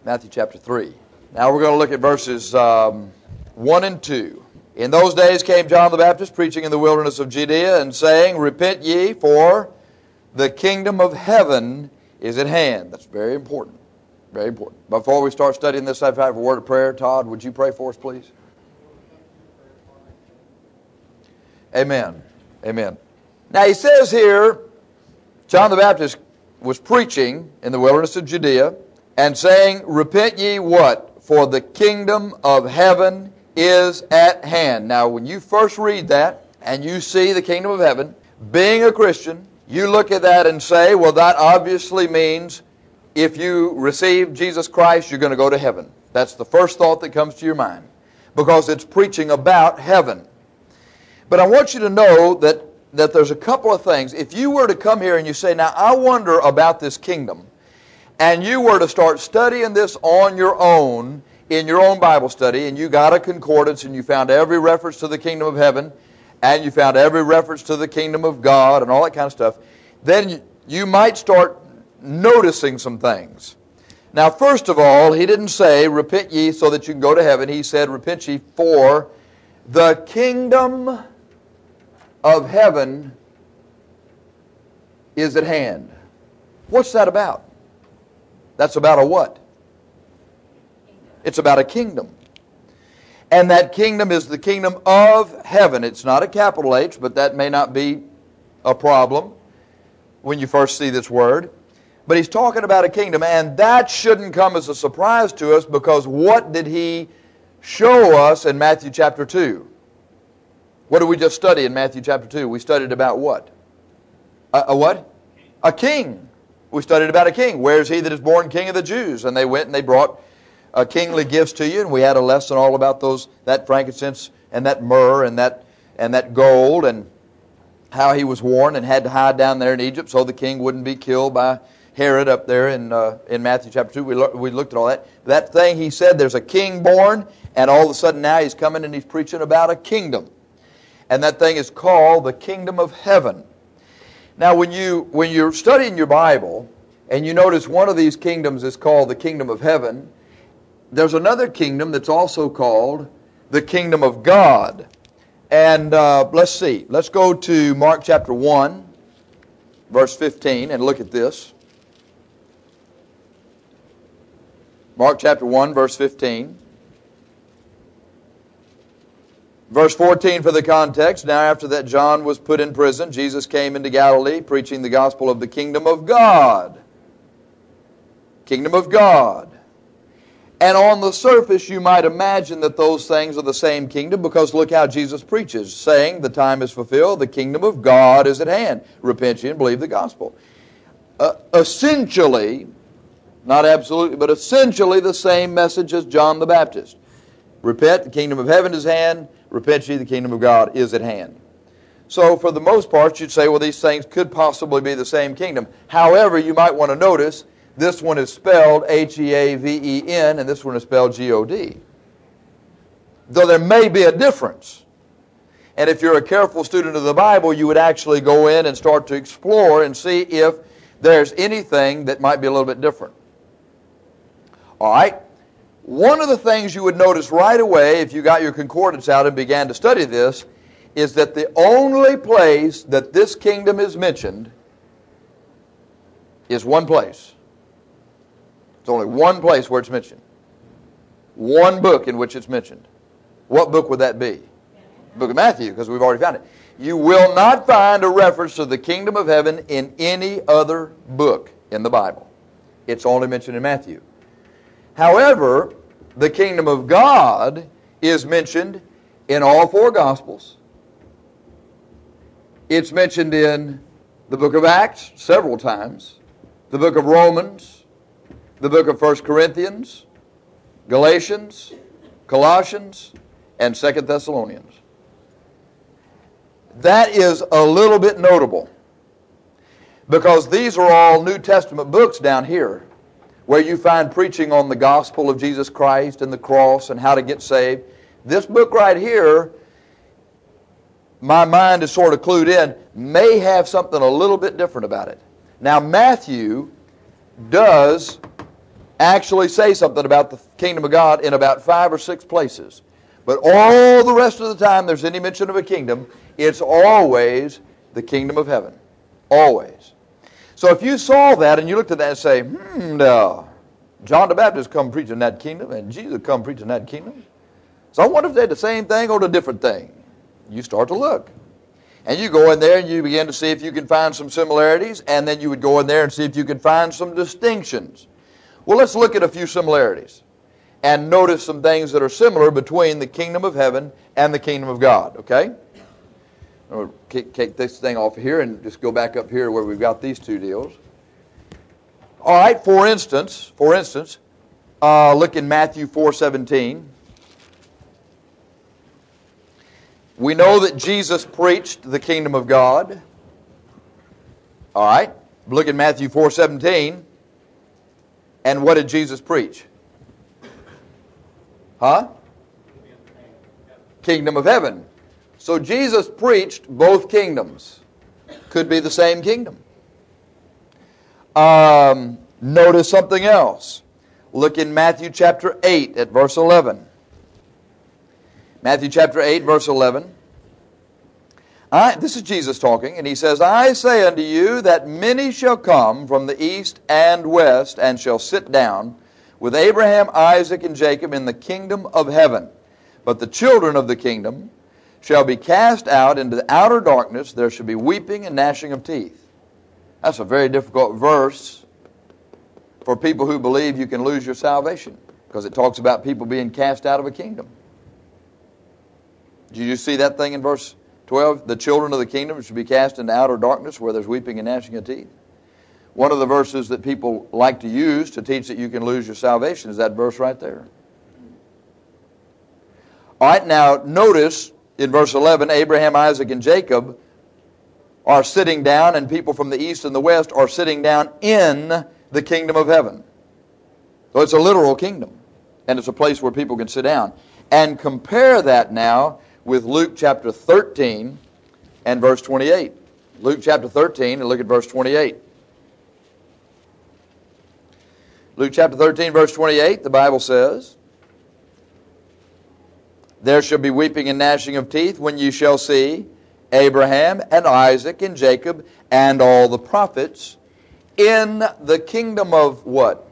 Matthew chapter 3. Now we're going to look at verses 1 and 2. In those days came John the Baptist preaching in the wilderness of Judea and saying, Repent ye, for the kingdom of heaven is at hand. That's very important. Very important. Before we start studying this, I've a word of prayer. Todd, would you pray for us, please? Amen. Amen. Now he says here, John the Baptist was preaching in the wilderness of Judea and saying, Repent ye what? For the kingdom of heaven is at hand. Now when you first read that and you see the kingdom of heaven, being a Christian, you look at that and say, well, that obviously means if you receive Jesus Christ, you're going to go to heaven. That's the first thought that comes to your mind, because it's preaching about heaven. But I want you to know that there's a couple of things. If you were to come here and you say, now I wonder about this kingdom, and you were to start studying this on your own, in your own Bible study, and you got a concordance and you found every reference to the kingdom of heaven, and you found every reference to the kingdom of God and all that kind of stuff, then you might start noticing some things. Now, first of all, he didn't say, repent ye so that you can go to heaven. He said, repent ye for the kingdom of heaven is at hand. What's that about? That's about a what? It's about a kingdom. And that kingdom is the kingdom of heaven. It's not a capital H, but that may not be a problem when you first see this word. But he's talking about a kingdom, and that shouldn't come as a surprise to us, because what did he show us in Matthew chapter 2? What did we just study in Matthew chapter 2? We studied about what? A what? A king. We studied about a king. Where is he that is born king of the Jews? And they went and they brought kingly gifts to you, and we had a lesson all about that frankincense and that myrrh and that gold, and how he was warned and had to hide down there in Egypt so the king wouldn't be killed by Herod up there in Matthew chapter 2. We looked at all that. That thing, he said, there's a king born, and all of a sudden now he's coming and he's preaching about a kingdom. And that thing is called the kingdom of heaven. Now when you're studying your Bible and you notice one of these kingdoms is called the kingdom of heaven, there's another kingdom that's also called the kingdom of God. And let's see. Let's go to Mark chapter 1, verse 15, and look at this. Mark chapter 1, verse 15. Verse 14 for the context. Now after that John was put in prison, Jesus came into Galilee, preaching the gospel of the kingdom of God. Kingdom of God. And on the surface you might imagine that those things are the same kingdom, because look how Jesus preaches, saying, the time is fulfilled, the kingdom of God is at hand. Repent ye and believe the gospel. Essentially, not absolutely, but essentially the same message as John the Baptist. Repent, the kingdom of heaven is at hand. Repent ye, the kingdom of God is at hand. So for the most part, you'd say, well, these things could possibly be the same kingdom. However, you might want to notice, this one is spelled H-E-A-V-E-N, and this one is spelled G-O-D. Though there may be a difference. And if you're a careful student of the Bible, you would actually go in and start to explore and see if there's anything that might be a little bit different. All right? One of the things you would notice right away if you got your concordance out and began to study this is that the only place that this kingdom is mentioned is one place. It's only one place where it's mentioned. One book in which it's mentioned. What book would that be? The book of Matthew, because we've already found it. You will not find a reference to the kingdom of heaven in any other book in the Bible. It's only mentioned in Matthew. However, the kingdom of God is mentioned in all four Gospels. It's mentioned in the book of Acts several times, the book of Romans, the book of 1 Corinthians, Galatians, Colossians, and 2 Thessalonians. That is a little bit notable, because these are all New Testament books down here, where you find preaching on the gospel of Jesus Christ and the cross and how to get saved. This book right here, my mind is sort of clued in, may have something a little bit different about it. Now Matthew does actually say something about the kingdom of God in about 5 or 6 places. But all the rest of the time there's any mention of a kingdom, it's always the kingdom of heaven. Always. So if you saw that and you looked at that and say, no, John the Baptist come preaching that kingdom and Jesus come preaching that kingdom. So I wonder if they're the same thing or a different thing. You start to look. And you go in there and you begin to see if you can find some similarities, and then you would go in there and see if you can find some distinctions. Well, let's look at a few similarities and notice some things that are similar between the kingdom of heaven and the kingdom of God, okay? I'll take this thing off here and just go back up here where we've got these two deals. All right, for instance, look in Matthew 4:17. We know that Jesus preached the kingdom of God. All right, look at Matthew 4:17. And what did Jesus preach? Kingdom of heaven. So Jesus preached both kingdoms. Could be the same kingdom. Notice something else. Look in Matthew chapter 8 at verse 11. Matthew chapter 8, verse 11. This is Jesus talking, and he says, I say unto you that many shall come from the east and west, and shall sit down with Abraham, Isaac, and Jacob in the kingdom of heaven. But the children of the kingdom shall be cast out into the outer darkness. There shall be weeping and gnashing of teeth. That's a very difficult verse for people who believe you can lose your salvation, because it talks about people being cast out of a kingdom. Did you see that thing in verse 12? The children of the kingdom should be cast into outer darkness where there's weeping and gnashing of teeth. One of the verses that people like to use to teach that you can lose your salvation is that verse right there. All right, now notice in verse 11, Abraham, Isaac, and Jacob are sitting down, and people from the east and the west are sitting down in the kingdom of heaven. So it's a literal kingdom, and it's a place where people can sit down. And compare that now with Luke chapter 13 and verse 28. Luke chapter 13, and look at verse 28. Luke chapter 13, verse 28, the Bible says, there shall be weeping and gnashing of teeth when you shall see Abraham and Isaac and Jacob and all the prophets in the kingdom of what?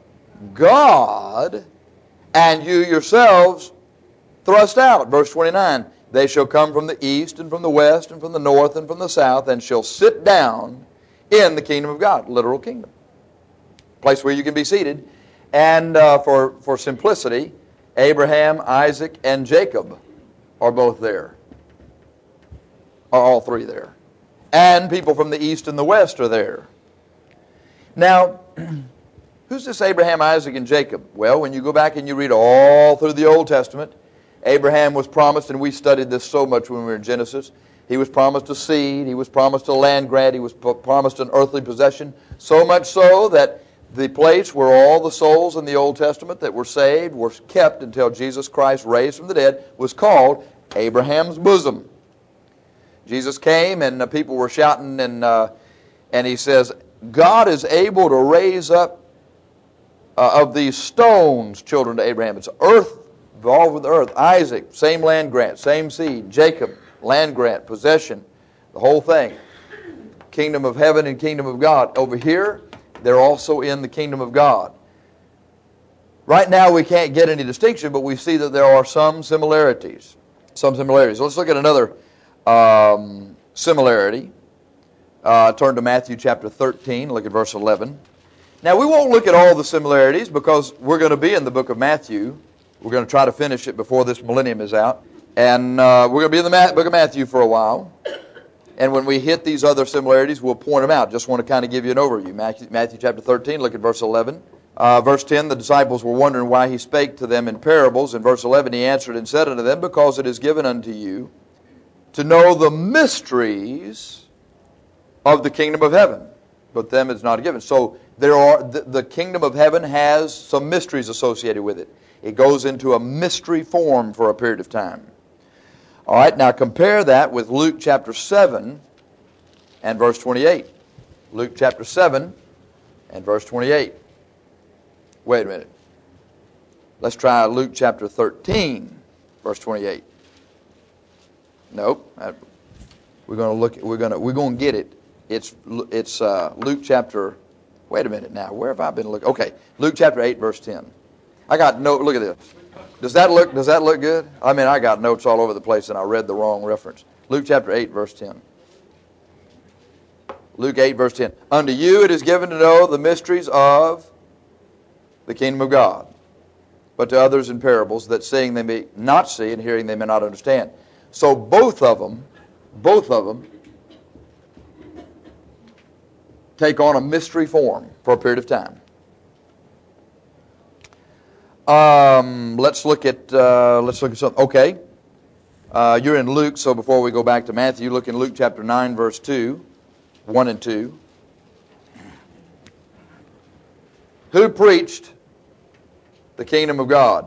God, and you yourselves thrust out. Verse 29, they shall come from the east and from the west and from the north and from the south, and shall sit down in the kingdom of God. Literal kingdom. Place where you can be seated. And for simplicity, Abraham, Isaac, and Jacob are both there. Are all three there. And people from the east and the west are there. Now, who's this Abraham, Isaac, and Jacob? Well, when you go back and you read all through the Old Testament, Abraham was promised, and we studied this so much when we were in Genesis, he was promised a seed, he was promised a land grant, he was promised an earthly possession, so much so that the place where all the souls in the Old Testament that were saved were kept until Jesus Christ raised from the dead was called Abraham's bosom. Jesus came, and the people were shouting, and he says, God is able to raise up of these stones children to Abraham. It's earth, involved with the earth. Isaac, same land grant, same seed. Jacob, land grant, possession, the whole thing. Kingdom of heaven and kingdom of God. Over here, they're also in the kingdom of God. Right now, we can't get any distinction, but we see that there are some similarities. Some similarities. Let's look at another similarity. Turn to Matthew chapter 13. Look at verse 11. Now, we won't look at all the similarities because we're going to be in the book of Matthew. We're going to try to finish it before this millennium is out. And we're going to be in the book of Matthew for a while. And when we hit these other similarities, we'll point them out. Just want to kind of give you an overview. Matthew chapter 13, look at verse 11. Verse 10, the disciples were wondering why he spake to them in parables. In verse 11, he answered and said unto them, because it is given unto you to know the mysteries of the kingdom of heaven, but them it's not given. So the kingdom of heaven has some mysteries associated with it. It goes into a mystery form for a period of time. All right, now compare that with Luke chapter 7 and verse 28. Luke chapter 7 and verse 28. Wait a minute. Let's try Luke chapter 13, verse 28. Nope. We're going to get it. It's Luke chapter. Wait a minute now. Where have I been looking? Okay, Luke chapter 8, verse 10. I got note. Look at this. Does that look good? I mean, I got notes all over the place, and I read the wrong reference. Luke chapter 8, verse 10. Luke 8, verse 10. Unto you it is given to know the mysteries of the kingdom of God, but to others in parables, that seeing they may not see, and hearing they may not understand. So both of them take on a mystery form for a period of time. Let's look at something. Okay, you're in Luke, so before we go back to Matthew, look in Luke chapter 9, verse 2, 1 and 2. Who preached the kingdom of God?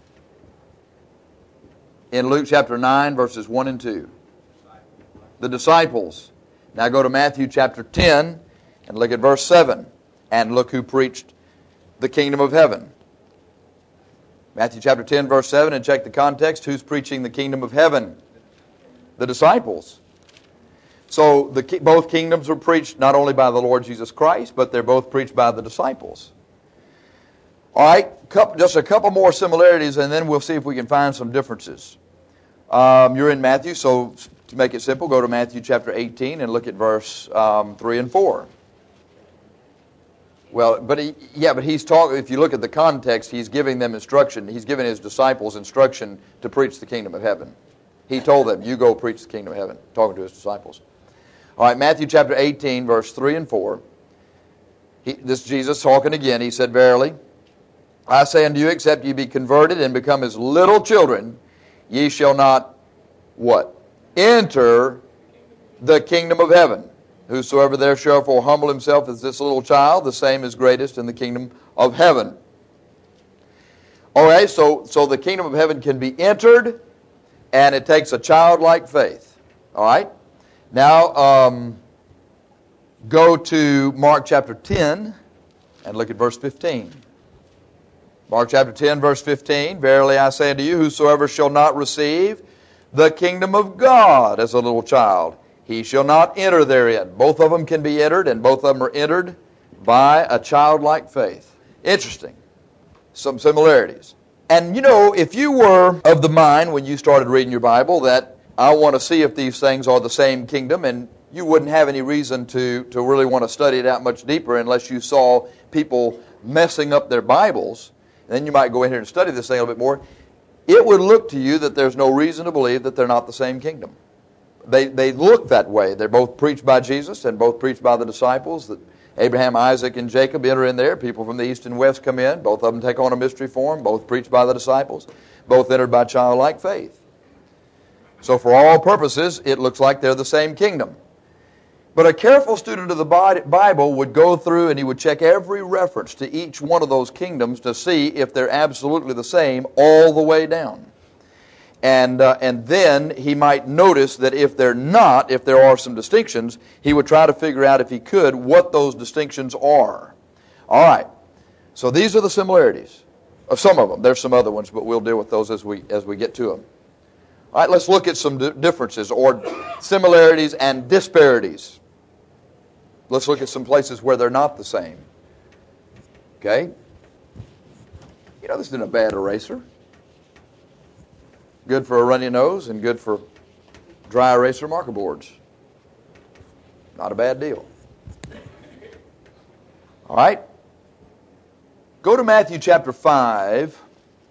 In Luke chapter 9, verses 1 and 2. The disciples. Now go to Matthew chapter 10 and look at verse 7. And look who preached the kingdom of heaven. Matthew chapter 10, verse 7, and check the context. Who's preaching the kingdom of heaven? The disciples. So both kingdoms are preached not only by the Lord Jesus Christ, but they're both preached by the disciples. All right, just a couple more similarities, and then we'll see if we can find some differences. You're in Matthew, so to make it simple, go to Matthew chapter 18 and look at verse 3 and 4. Well, but he's talking. If you look at the context, he's giving them instruction. He's giving his disciples instruction to preach the kingdom of heaven. He told them, "You go preach the kingdom of heaven," talking to his disciples. All right, Matthew chapter 18, verse 3 and 4. This Jesus talking again. He said, "Verily, I say unto you, except ye be converted and become as little children, ye shall not," what? "Enter the kingdom of heaven. Whosoever therefore humble himself as this little child, the same is greatest in the kingdom of heaven." All right, so the kingdom of heaven can be entered, and it takes a childlike faith. All right? Now, go to Mark chapter 10 and look at verse 15. Mark chapter 10, verse 15. "Verily I say unto you, whosoever shall not receive the kingdom of God as a little child, he shall not enter therein." Both of them can be entered, and both of them are entered by a childlike faith. Interesting. Some similarities. And you know, if you were of the mind when you started reading your Bible that I want to see if these things are the same kingdom, and you wouldn't have any reason to really want to study it out much deeper unless you saw people messing up their Bibles, then you might go in here and study this thing a little bit more. It would look to you that there's no reason to believe that they're not the same kingdom. They look that way. They're both preached by Jesus and both preached by the disciples. That Abraham, Isaac, and Jacob enter in there. People from the east and west come in. Both of them take on a mystery form. Both preached by the disciples. Both entered by childlike faith. So for all purposes, it looks like they're the same kingdom. But a careful student of the Bible would go through and he would check every reference to each one of those kingdoms to see if they're absolutely the same all the way down. And then he might notice that if they're not, if there are some distinctions, he would try to figure out, if he could, what those distinctions are. All right. So these are the similarities of some of them. There's some other ones, but we'll deal with those as we get to them. All right, let's look at some differences or similarities and disparities. Let's look at some places where they're not the same. Okay? You know, this isn't a bad eraser. Good for a runny nose and good for dry eraser marker boards. Not a bad deal. All right. Go to Matthew chapter 5.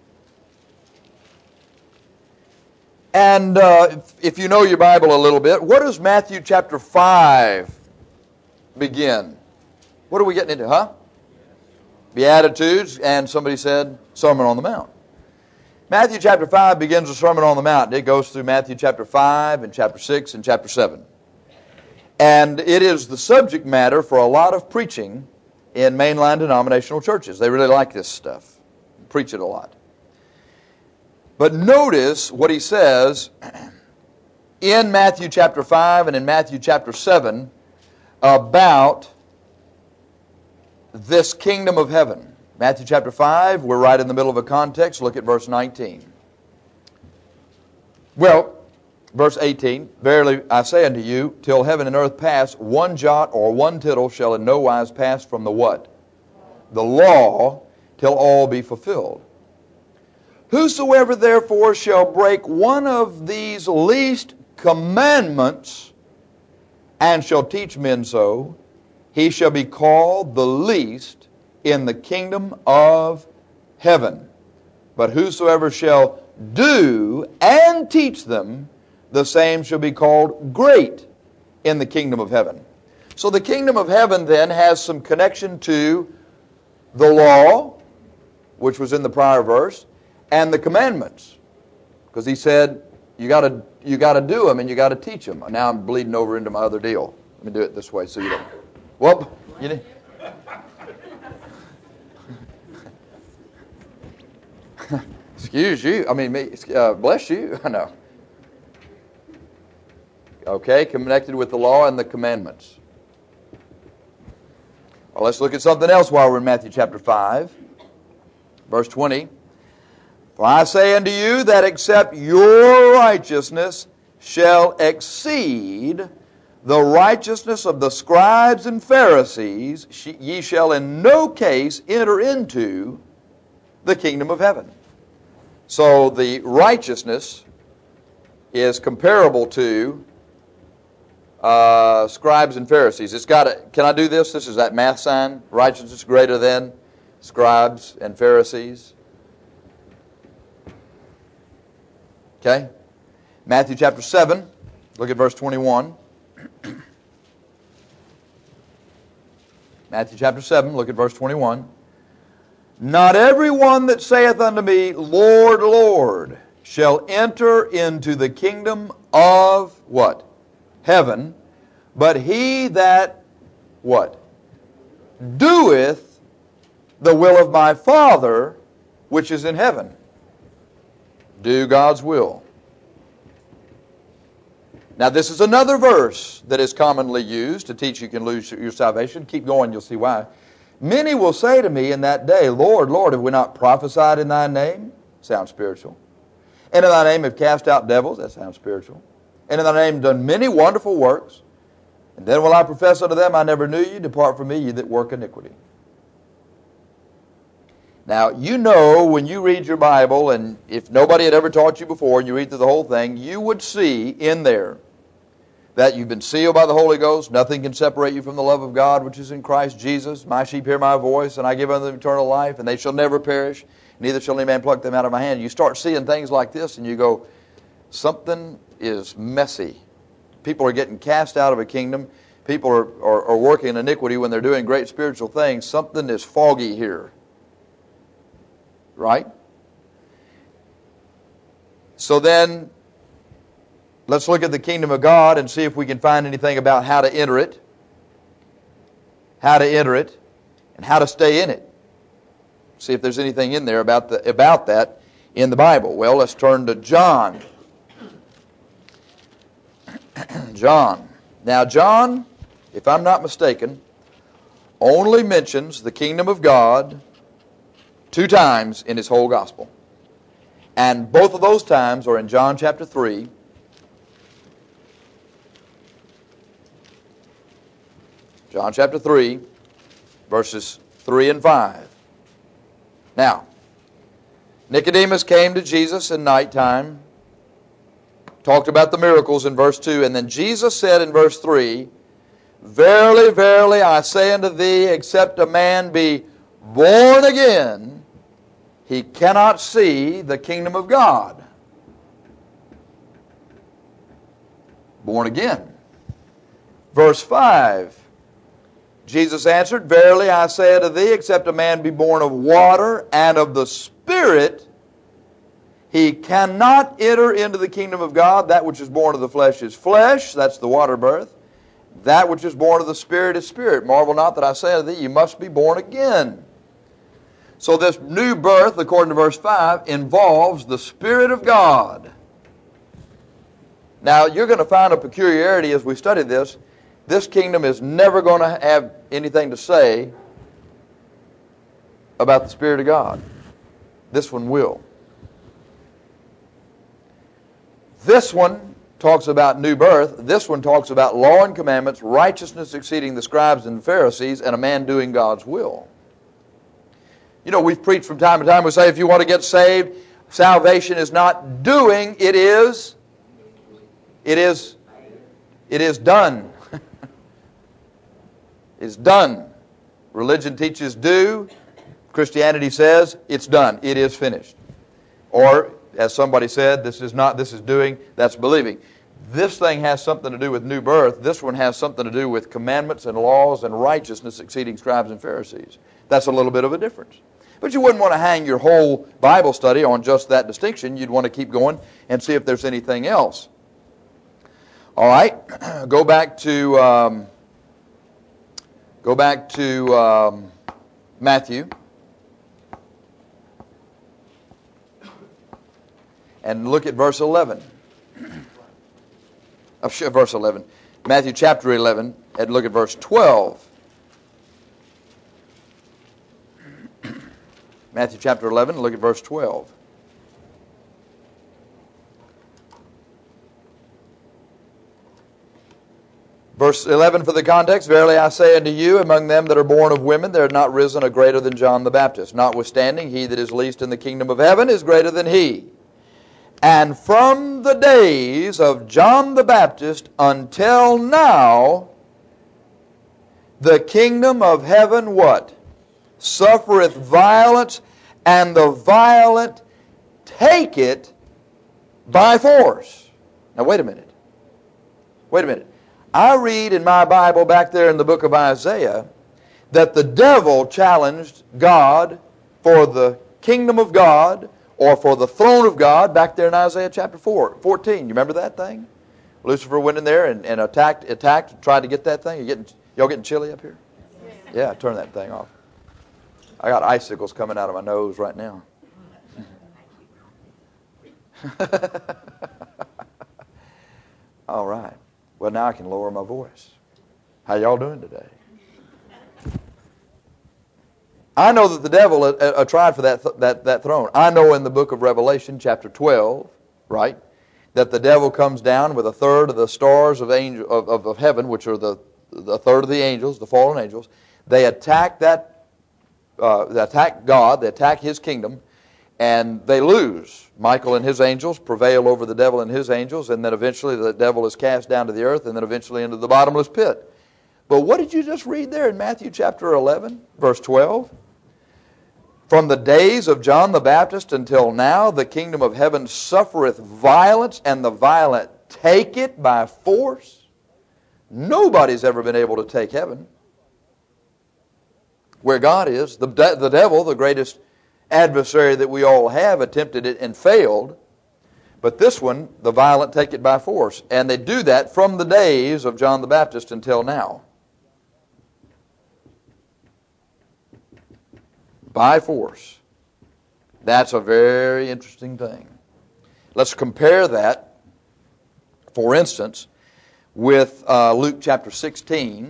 And if you know your Bible a little bit, what does Matthew chapter 5 begin? What are we getting into, huh? Beatitudes, and somebody said Sermon on the Mount. Matthew chapter 5 begins the Sermon on the Mount. It goes through Matthew chapter 5 and chapter 6 and chapter 7. And it is the subject matter for a lot of preaching in mainline denominational churches. They really like this stuff. Preach it a lot. But notice what he says in Matthew chapter 5 and in Matthew chapter 7 about this kingdom of heaven. Matthew chapter 5, we're right in the middle of a context. Look at verse 19. Well, verse 18, verily I say unto you, till heaven and earth pass, one jot or one tittle shall in no wise pass from the what? The law, till all be fulfilled. Whosoever therefore shall break one of these least commandments, and shall teach men so, he shall be called the least in the kingdom of heaven. But whosoever shall do and teach them, the same shall be called great in the kingdom of heaven. So the kingdom of heaven then has some connection to the law, which was in the prior verse, and the commandments. Because he said, you got to do them and you got to teach them. Now I'm bleeding over into my other deal. Let me do it this way so you don't. Well, you know. Excuse you. I mean, me. Bless you. I know. Okay, connected with the law and the commandments. Well, let's look at something else while we're in Matthew chapter 5, verse 20. For I say unto you that except your righteousness shall exceed the righteousness of the scribes and Pharisees, ye shall in no case enter into the kingdom of heaven. So the righteousness is comparable to scribes and Pharisees. It's got a, can I do this? This is that math sign. Righteousness greater than scribes and Pharisees. Okay? Matthew chapter 7. Look at verse 21. Matthew chapter 7. Look at verse 21. Not every one that saith unto me, Lord, Lord, shall enter into the kingdom of what? Heaven, but he that, what? Doeth the will of my Father which is in heaven. Do God's will. Now this is another verse that is commonly used to teach you can lose your salvation. Keep going, you'll see why. Many will say to me in that day, Lord, Lord, have we not prophesied in thy name? Sounds spiritual. And in thy name have cast out devils? That sounds spiritual. And in thy name done many wonderful works. And then will I profess unto them, I never knew you. Depart from me, ye that work iniquity. Now, you know when you read your Bible, and if nobody had ever taught you before, and you read through the whole thing, you would see in there that you've been sealed by the Holy Ghost. Nothing can separate you from the love of God, which is in Christ Jesus. My sheep hear my voice, and I give unto them eternal life, and they shall never perish. Neither shall any man pluck them out of my hand. You start seeing things like this, and you go, something is messy. People are getting cast out of a kingdom. People are working in iniquity when they're doing great spiritual things. Something is foggy here. Right? So then, let's look at the kingdom of God and see if we can find anything about how to enter it. How to enter it, and how to stay in it. See if there's anything in there about that in the Bible. Well, let's turn to John. John. Now, John, if I'm not mistaken, only mentions the kingdom of God 2 times in his whole gospel. And both of those times are in John chapter 3. John chapter 3, verses 3 and 5. Now, Nicodemus came to Jesus in nighttime, talked about the miracles in verse 2, and then Jesus said in verse 3, Verily, verily, I say unto thee, except a man be born again, he cannot see the kingdom of God. Born again. Verse 5, Jesus answered, Verily I say unto thee, except a man be born of water and of the Spirit, he cannot enter into the kingdom of God. That which is born of the flesh is flesh. That's the water birth. That which is born of the Spirit is spirit. Marvel not that I say unto thee, you must be born again. So this new birth, according to verse 5, involves the Spirit of God. Now, you're going to find a peculiarity as we study this. This kingdom is never going to have anything to say about the Spirit of God. This one will. This one talks about new birth. This one talks about law and commandments, righteousness exceeding the scribes and Pharisees, and a man doing God's will. You know, we've preached from time to time, we say if you want to get saved, salvation is not doing, it is done. It's done. Religion teaches do. Christianity says it's done. It is finished. Or, as somebody said, this is doing, that's believing. This thing has something to do with new birth. This one has something to do with commandments and laws and righteousness exceeding scribes and Pharisees. That's a little bit of a difference. But you wouldn't want to hang your whole Bible study on just that distinction. You'd want to keep going and see if there's anything else. All right, go back to Matthew, and look at verse 11. Verse 11, Matthew chapter 11, and look at verse 12. Matthew chapter 11, look at verse 12. Verse 11 for the context, verily I say unto you, among them that are born of women, there hath not risen a greater than John the Baptist. Notwithstanding, he that is least in the kingdom of heaven is greater than he. And from the days of John the Baptist until now, the kingdom of heaven, what? Suffereth violence, and the violent take it by force. Now wait a minute. Wait a minute. I read in my Bible back there in the book of Isaiah that the devil challenged God for the kingdom of God or for the throne of God back there in Isaiah chapter 14. You remember that thing? Lucifer went in there and attacked, tried to get that thing. Y'all getting chilly up here? Yeah, turn that thing off. I got icicles coming out of my nose right now. All right. Well, now I can lower my voice. How y'all doing today? I know that the devil tried for that throne. I know in the book of Revelation, chapter 12, right, that the devil comes down with a third of the stars of heaven, which are the third of the angels, the fallen angels. They attack they attack God, they attack His kingdom, and they lose. Michael and his angels prevail over the devil and his angels, and then eventually the devil is cast down to the earth, and then eventually into the bottomless pit. But what did you just read there in Matthew chapter 11, verse 12? From the days of John the Baptist until now, the kingdom of heaven suffereth violence, and the violent take it by force. Nobody's ever been able to take heaven. Where God is, the devil, the greatest adversary that we all have, attempted it and failed. But this one, the violent take it by force. And they do that from the days of John the Baptist until now. By force. That's a very interesting thing. Let's compare that, for instance, with Luke chapter 16.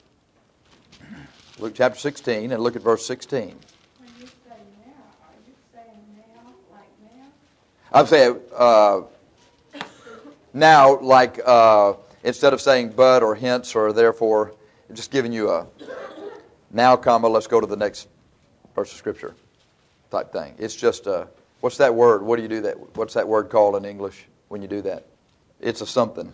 Luke chapter 16, and look at verse 16. When you say now, are you saying now like now? I'm saying now like instead of saying but or hence or therefore, just giving you a now comma, let's go to the next verse of Scripture type thing. It's just what's that word? What do you do that? What's that word called in English when you do that? It's a something.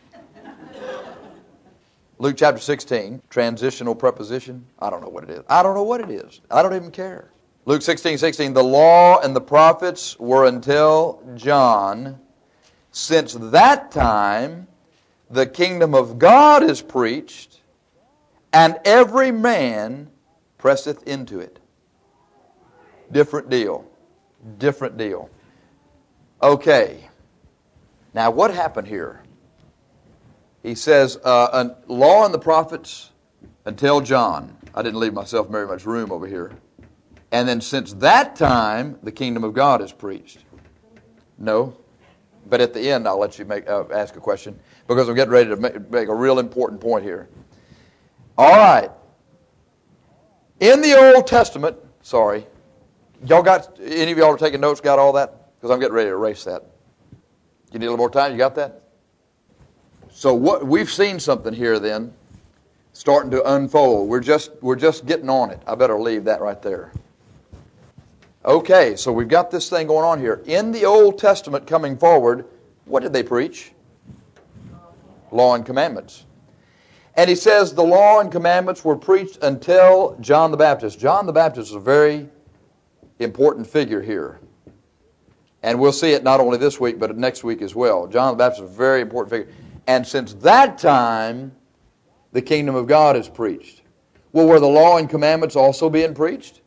Luke chapter 16, transitional preposition. I don't know what it is. I don't know what it is. I don't even care. Luke 16:16, the law and the prophets were until John. Since that time, the kingdom of God is preached, and every man presseth into it. Different deal. Different deal. Okay. Now what happened here? He says, law and the prophets until John. I didn't leave myself very much room over here. And then since that time, the kingdom of God is preached. No. But at the end, I'll let you ask a question, because I'm getting ready to make a real important point here. All right. In the Old Testament, Sorry. Y'all got, any of y'all are taking notes, got all that? Because I'm getting ready to erase that. You need a little more time? You got that? So what we've seen something here then starting to unfold. We're just getting on it. I better leave that right there. Okay, so we've got this thing going on here. In the Old Testament coming forward, what did they preach? Law and commandments. And he says the law and commandments were preached until John the Baptist. John the Baptist is a very important figure here. And we'll see it not only this week, but next week as well. John the Baptist is a very important figure. And since that time, the kingdom of God is preached. Well, were the law and commandments also being preached?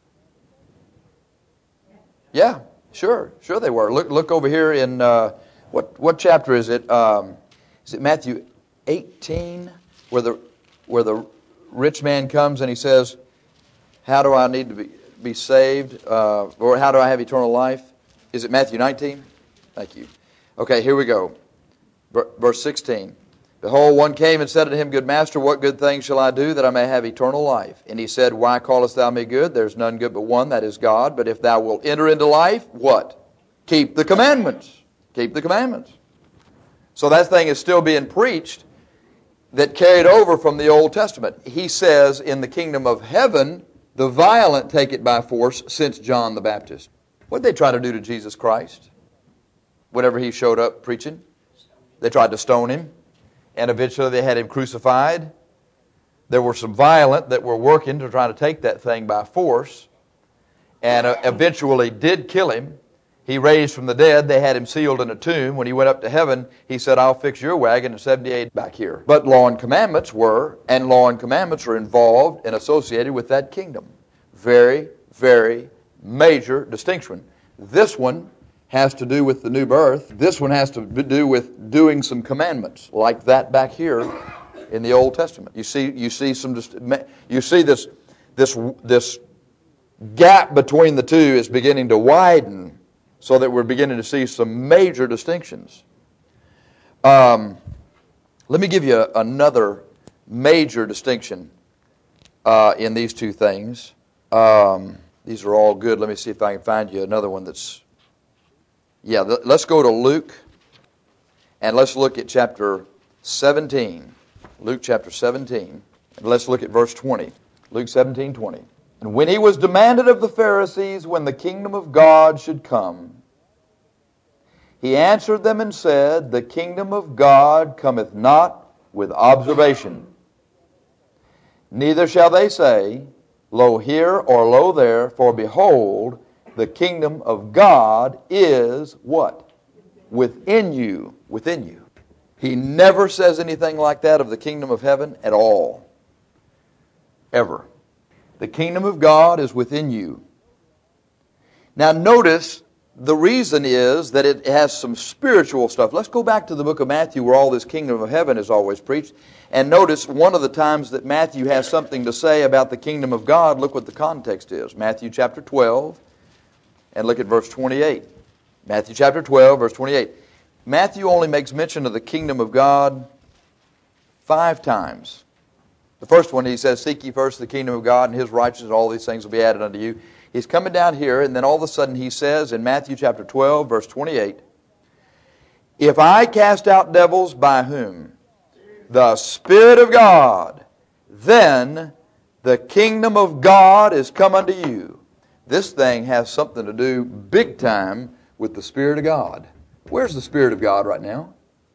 Yeah, sure they were. Look over here in, what chapter is it? Is it Matthew 18? Where the rich man comes and he says, how do I need to be saved? Or how do I have eternal life? Is it Matthew 19? Thank you. Okay, here we go. Verse 16. Behold, one came and said unto him, Good master, what good thing shall I do that I may have eternal life? And he said, Why callest thou me good? There's none good but one, that is God. But if thou wilt enter into life, what? Keep the commandments. Keep the commandments. So that thing is still being preached that carried over from the Old Testament. He says, in the kingdom of heaven, the violent take it by force since John the Baptist. What did they try to do to Jesus Christ? Whenever he showed up preaching, they tried to stone him. And eventually they had him crucified. There were some violent that were working to try to take that thing by force. And eventually did kill him. He raised from the dead. They had him sealed in a tomb. When he went up to heaven, he said, I'll fix your wagon in 78 back here. But law and commandments were, and law and commandments are involved and associated with that kingdom. Very, very major distinction. This one has to do with the new birth. This one has to do with doing some commandments, like that back here in the Old Testament. You see this gap between the two is beginning to widen, so that we're beginning to see some major distinctions. Let me give you another major distinction in these two things. These are all good. Let me see if I can find you another one that's... Yeah, let's go to Luke, and let's look at chapter 17. Luke chapter 17, and let's look at verse 20. Luke 17:20. And when he was demanded of the Pharisees when the kingdom of God should come, he answered them and said, The kingdom of God cometh not with observation. Neither shall they say, Lo here or lo there, for behold, the kingdom of God is what? Within you. Within you. He never says anything like that of the kingdom of heaven at all. Ever. The kingdom of God is within you. Now notice, the reason is that it has some spiritual stuff. Let's go back to the book of Matthew where all this kingdom of heaven is always preached. And notice one of the times that Matthew has something to say about the kingdom of God, look what the context is. Matthew chapter 12, and look at verse 28. Matthew chapter 12, verse 28. Matthew only makes mention of the kingdom of God 5 times. The first one, he says, Seek ye first the kingdom of God and His righteousness, all these things will be added unto you. He's coming down here, and then all of a sudden he says in Matthew chapter 12, verse 28, If I cast out devils by whom? The Spirit of God, then the kingdom of God is come unto you. This thing has something to do big time with the Spirit of God. Where's the Spirit of God right now?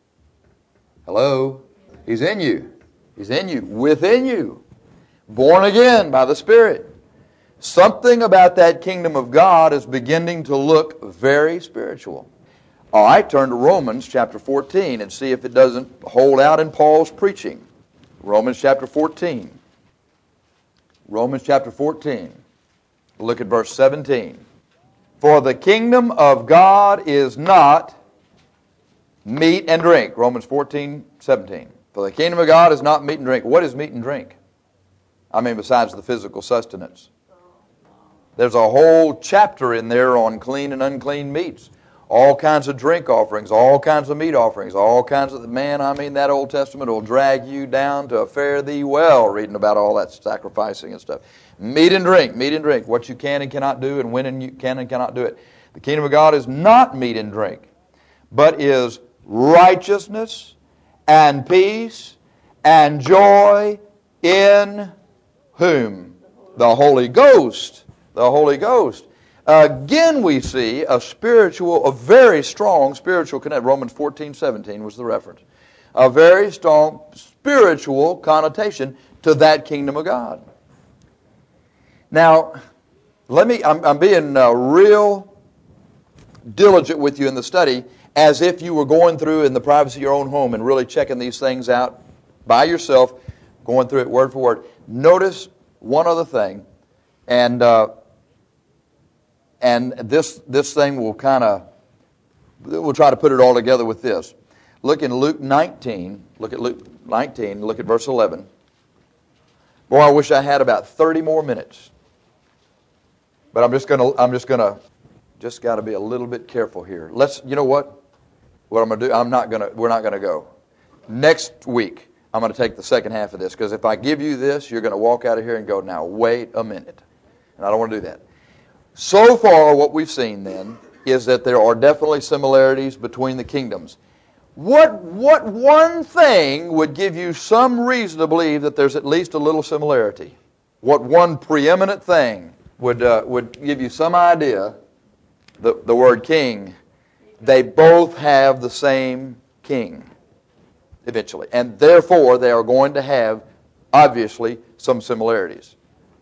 Hello? He's in you. He's in you, within you, born again by the Spirit. Something about that kingdom of God is beginning to look very spiritual. All right, turn to Romans chapter 14 and see if it doesn't hold out in Paul's preaching. Romans chapter 14. Romans chapter 14. Look at verse 17. For the kingdom of God is not meat and drink. Romans 14:17. For the kingdom of God is not meat and drink. What is meat and drink? I mean, besides the physical sustenance. There's a whole chapter in there on clean and unclean meats. all kinds of drink offerings, all kinds of meat offerings, all kinds of, man, I mean, that Old Testament will drag you down to a fare thee well, reading about all that sacrificing and stuff. Meat and drink, what you can and cannot do, and when you can and cannot do it. The kingdom of God is not meat and drink, but is righteousness and peace and joy in whom? The Holy Ghost. The Holy Ghost. Again we see a very strong spiritual connection. Romans 14:17 was the reference. A very strong spiritual connotation to that kingdom of God. Now, I'm being real diligent with you in the study, as if you were going through in the privacy of your own home and really checking these things out by yourself, going through it word for word. Notice one other thing, and this thing will we'll try to put it all together with this. Look in Luke 19. Look at Luke 19. Look at verse 11. Boy, I wish I had about 30 more minutes. But I'm just got to be a little bit careful here. You know what? What I'm going to do? We're not going to go. Next week, I'm going to take the second half of this, because if I give you this, you're going to walk out of here and go, now wait a minute. And I don't want to do that. So far, what we've seen then is that there are definitely similarities between the kingdoms. What one thing would give you some reason to believe that there's at least a little similarity? What one preeminent thing would give you some idea? The word king. They both have the same king, eventually. And therefore, they are going to have, obviously, some similarities.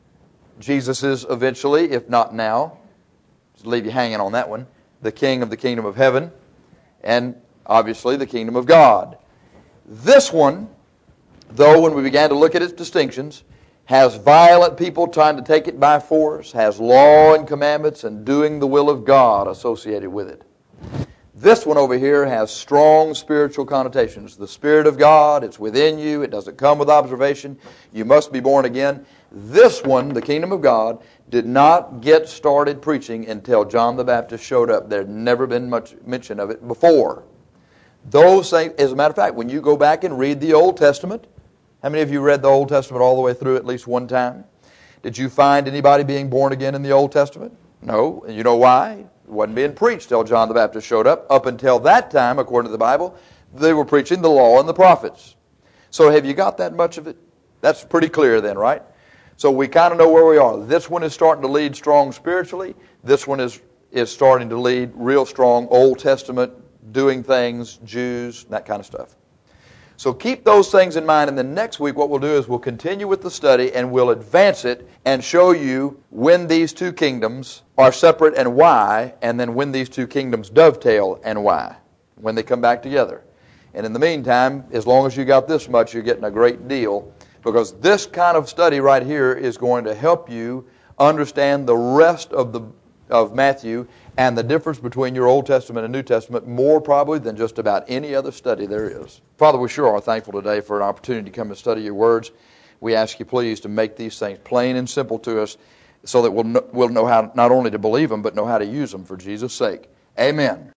Jesus is eventually, if not now, just leave you hanging on that one, the king of the kingdom of heaven, and obviously the kingdom of God. This one, though, when we began to look at its distinctions, has violent people trying to take it by force, has law and commandments and doing the will of God associated with it. This one over here has strong spiritual connotations. The Spirit of God, it's within you. It doesn't come with observation. You must be born again. This one, the kingdom of God, did not get started preaching until John the Baptist showed up. There had never been much mention of it before. Those things, as a matter of fact, when you go back and read the Old Testament, how many of you read the Old Testament all the way through at least one time? Did you find anybody being born again in the Old Testament? No. And you know why? It wasn't being preached till John the Baptist showed up. Up until that time, according to the Bible, they were preaching the law and the prophets. So have you got that much of it? That's pretty clear then, right? So we kind of know where we are. This one is starting to lead strong spiritually. This one is starting to lead real strong Old Testament, doing things, Jews, that kind of stuff. So keep those things in mind, and then next week what we'll do is we'll continue with the study and we'll advance it and show you when these two kingdoms are separate and why, and then when these two kingdoms dovetail and why, when they come back together. And in the meantime, as long as you got this much, you're getting a great deal, because this kind of study right here is going to help you understand the rest of Matthew and the difference between your Old Testament and New Testament more probably than just about any other study there is. Father, we sure are thankful today for an opportunity to come and study your words. We ask you please to make these things plain and simple to us so that we'll know how not only to believe them but know how to use them for Jesus' sake. Amen.